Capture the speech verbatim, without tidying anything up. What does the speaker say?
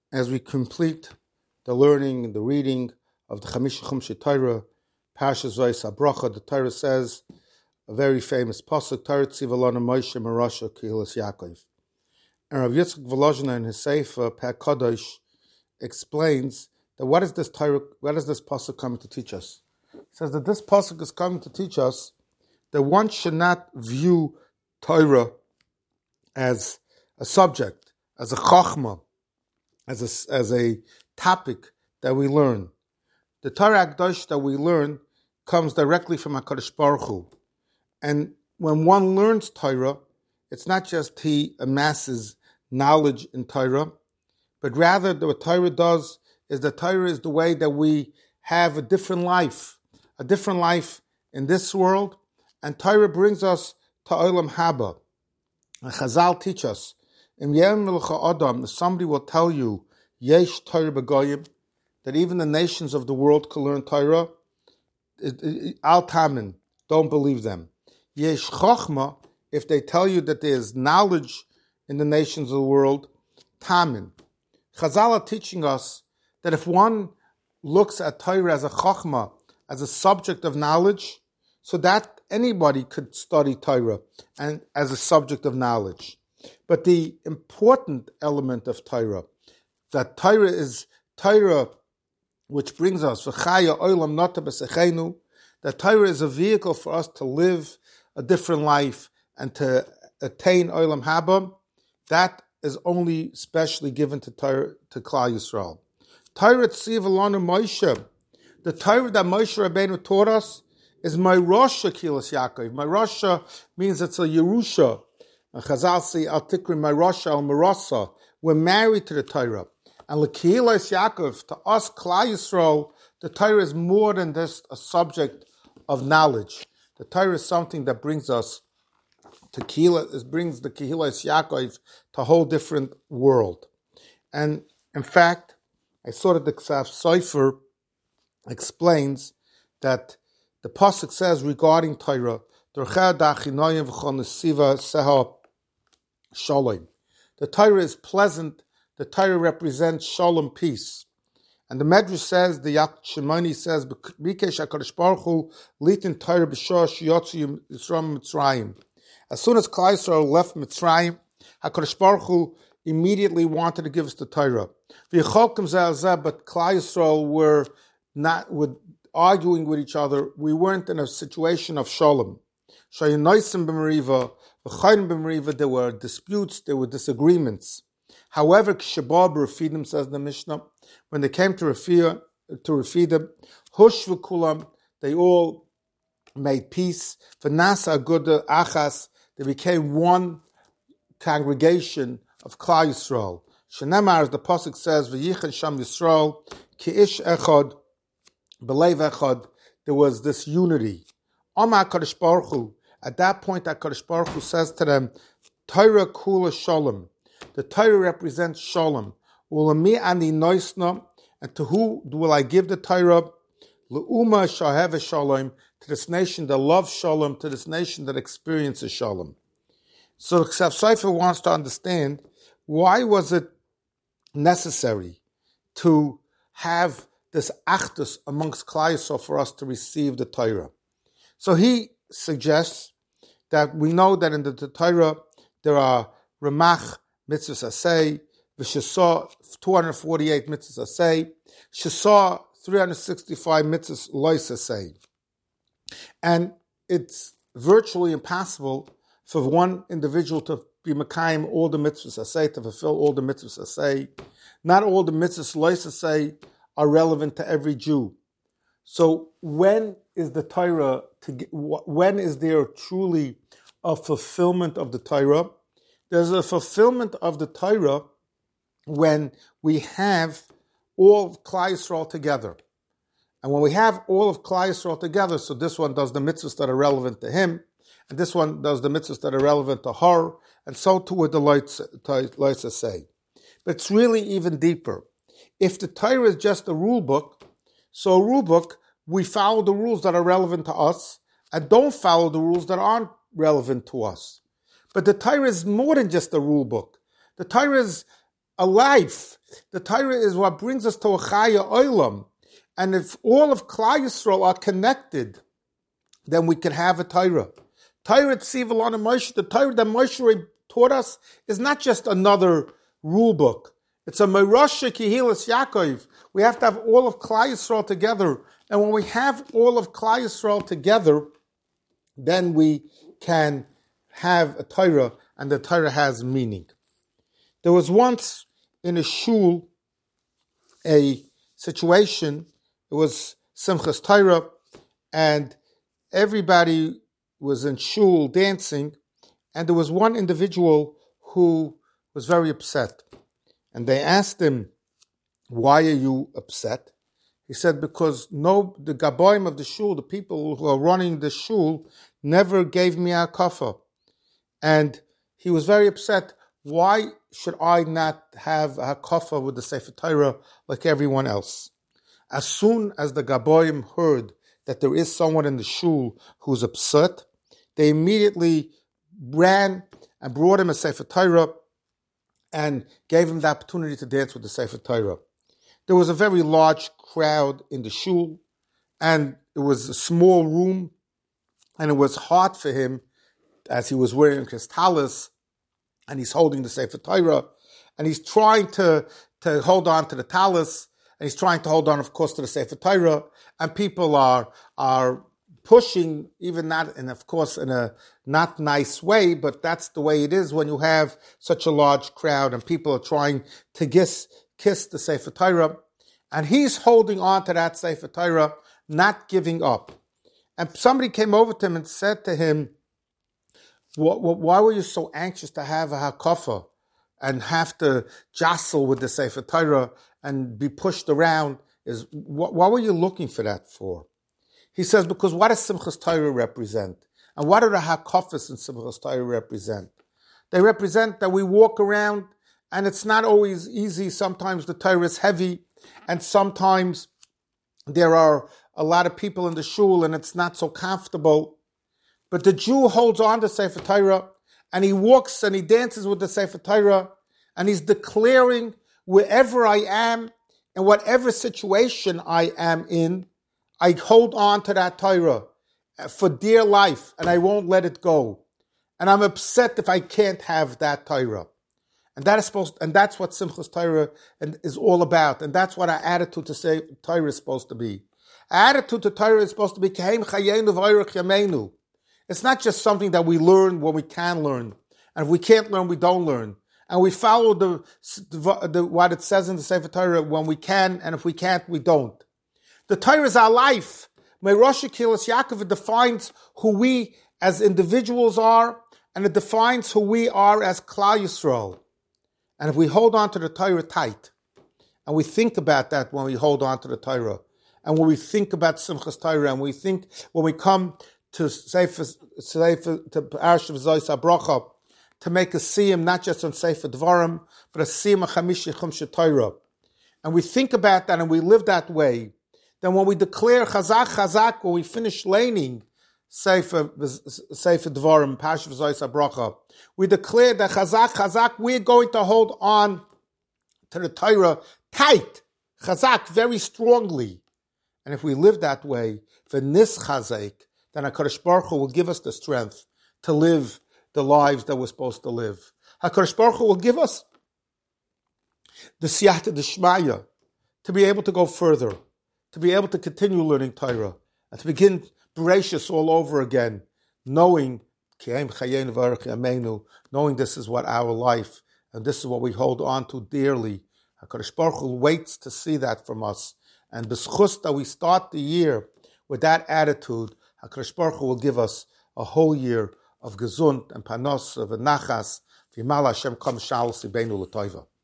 as we complete the learning and the reading of the Chamisha Chumshei Torah, Parshas Vayis HaBracha, the Torah says, a very famous pasuk, Torah tziva lanu Moshe Merasha Kehilas Yaakov. And Rav Yitzchak Volozhiner in his Sefer Per Kadosh explains that what is this Torah, what is this pasuk coming to teach us? He says that this pasuk is coming to teach us that one should not view Torah as a subject, as a chachma, as a, as a topic that we learn. The Torah Akdosh that we learn comes directly from HaKadosh Baruch Hu. And when one learns Torah, it's not just he amasses knowledge in Torah, but rather what Torah does is that Torah is the way that we have a different life, a different life in this world, and Torah brings us to Olam Haba. And Chazal teach us, Im Yem Melcha Adam, if somebody will tell you, Yesh Torah B'Goyim, that even the nations of the world can learn Torah, Al Tamin, don't believe them. Yesh Chochma, if they tell you that there is knowledge in the nations of the world, Tamin. Chazal are teaching us that if one looks at Torah as a Chochma, as a subject of knowledge, so that anybody could study Torah and as a subject of knowledge. But the important element of Torah, that Torah is Torah which brings us, V'chaya olam nata b'sechenu, that Torah is a vehicle for us to live a different life and to attain olam haba, that is only specially given to Torah, to Klal Yisrael. Torah tziva lanu Moshe, the Torah that Moshe Rabbeinu taught us is Merasha Kehilas Yaakov. Merasha means it's a Yerusha. Chazal say al tikri Merasha al Merasa. We're married to the Torah. And Kehilas Yaakov, to us Klal Yisrael, the Torah is more than just a subject of knowledge. The Torah is something that brings us to Kehila, it brings the Kehilas Yaakov to a whole different world. And in fact, I saw that the Ksaf Sofer explains that the pasuk says regarding Torah, the Torah is pleasant. The Torah represents shalom, peace. And the Medrash says, the Yad Shimoni says, Bikesh HaKadosh Baruch Hu litin Torah b'shor sheyotzu Yisrael Mitzrayim. As soon as Klal Yisrael left Mitzrayim, HaKadosh Baruch Hu immediately wanted to give us the Torah. But Klal Yisrael were not were arguing with each other. We weren't in a situation of shalom. There were disputes, there were disagreements. However, Kshabab Refidim, says the Mishnah, when they came to Refidim, to Refidim, Hush v'kulam, they all made peace. V'nasa aguda achas, they became one congregation of Klal Yisrael. Shenemar, as the pasuk says, V'yichad sham Yisrael, ki'ish echad, b'leiv echad, there was this unity. Amar HaKadosh Baruch Hu, at that point, HaKadosh Baruch Hu says to them, Torah kula shalom. The Torah represents shalom. Ulami ani noisna, and to who will I give the Torah? Le'uma shaheve shalom, to this nation that loves shalom, to this nation that experiences shalom. So the Ksaf Sofer wants to understand, why was it necessary to have this achdus amongst Klal Yisrael for us to receive the Torah? So he suggests that we know that in the, the Torah there are Ramach mitzvahs asay, v'shesah two hundred forty-eight mitzvahs asay, shesah three hundred sixty-five mitzvahs lois asay. And it's virtually impossible for one individual to be mekayim all the mitzvahs asay, to fulfill all the mitzvahs asay. Not all the mitzvahs lois asay are relevant to every Jew. So when is the Torah, to get, when is there truly a fulfillment of the Torah? There's a fulfillment of the Torah when we have all of Klal Yisrael together. And when we have all of Klal Yisrael together, so this one does the mitzvahs that are relevant to him, and this one does the mitzvahs that are relevant to her, and so too would the Loitza say. But it's really even deeper. If the Torah is just a rule book, so a rule book, we follow the rules that are relevant to us, and don't follow the rules that aren't relevant to us. But the Torah is more than just a rule book. The Torah is a life. The Torah is what brings us to a Chaya Olam. And if all of Klal Yisrael are connected, then we can have a Torah. Torah Tziva Lanu Moshe, the Torah that Moshe taught us, is not just another rule book. It's a Merosha Kehilas Yaakov. We have to have all of Klal Yisrael together. And when we have all of Klal Yisrael together, then we can have a Torah, and the Torah has meaning. There was once in a shul a situation. It was Simchas Torah, and everybody was in shul dancing, and there was one individual who was very upset. And they asked him, "Why are you upset?" He said, "Because no, the gaboim of the shul, the people who are running the shul, never gave me a kafah." And he was very upset. Why should I not have a kafah with the Sefer Torah like everyone else? As soon as the gaboim heard that there is someone in the shul who's upset, they immediately ran and brought him a Sefer Torah and gave him the opportunity to dance with the Sefer Torah. There was a very large crowd in the shul, and it was a small room, and it was hard for him as he was wearing his talis, and he's holding the Sefer Torah, and he's trying to, to hold on to the talis, and he's trying to hold on, of course, to the Sefer Torah, and people are are pushing, even not, and of course, in a not nice way, but that's the way it is when you have such a large crowd, and people are trying to kiss, kiss the Sefer Torah, and he's holding on to that Sefer Torah, not giving up. And somebody came over to him and said to him, "Why were you so anxious to have a hakafah and have to jostle with the Sefer Torah and be pushed around? Is why were you looking for that for?" He says, "Because what does Simchas Torah represent? And what do the hakafas in Simchas Torah represent? They represent that we walk around, and it's not always easy. Sometimes the Torah is heavy, and sometimes there are a lot of people in the shul, and it's not so comfortable. But the Jew holds on to Sefer Torah, and he walks and he dances with the Sefer Torah, and he's declaring, wherever I am, in whatever situation I am in, I hold on to that Torah for dear life, and I won't let it go. And I'm upset if I can't have that Torah." And that is supposed, and that's what Simchas Torah is all about, and that's what our attitude to say Torah is supposed to be. Our attitude to Torah is supposed to be Kehem Chayenu V'Orech Yameinu. It's not just something that we learn when we can learn, and if we can't learn, we don't learn. And we follow the, the, the what it says in the Sefer Torah when we can, and if we can't, we don't. The Torah is our life. Merosha Kehilas Yaakov defines who we as individuals are, and it defines who we are as Klal Yisrael. And if we hold on to the Torah tight, and we think about that when we hold on to the Torah, and when we think about Simchas Torah, and we think when we come to Sefer, Sefer to Parash of Zois HaBracha, to make a siyum not just on Sefer Dvarim, but a siyum of Chamishi Chumshe Torah, and we think about that and we live that way, then when we declare Chazak Chazak, when we finish laning Sefer Sefer Dvarim, Parash of Zois HaBracha, we declare that Chazak Chazak, we're going to hold on to the Torah tight, Chazak, very strongly. And if we live that way, for Nis Chazak, then HaKadosh Baruch Hu will give us the strength to live the lives that we're supposed to live. HaKadosh Baruch Hu will give us the Siyata D'Shmaya to be able to go further, to be able to continue learning Torah, and to begin Bereshis all over again, knowing knowing this is what our life, and this is what we hold on to dearly. HaKadosh Baruch Hu waits to see that from us. And the schus that we start the year with that attitude, HaKadosh Baruch Hu will give us a whole year of gesund and panos, of nachas, v'yimal Hashem kam shal sibeinu l'toiva.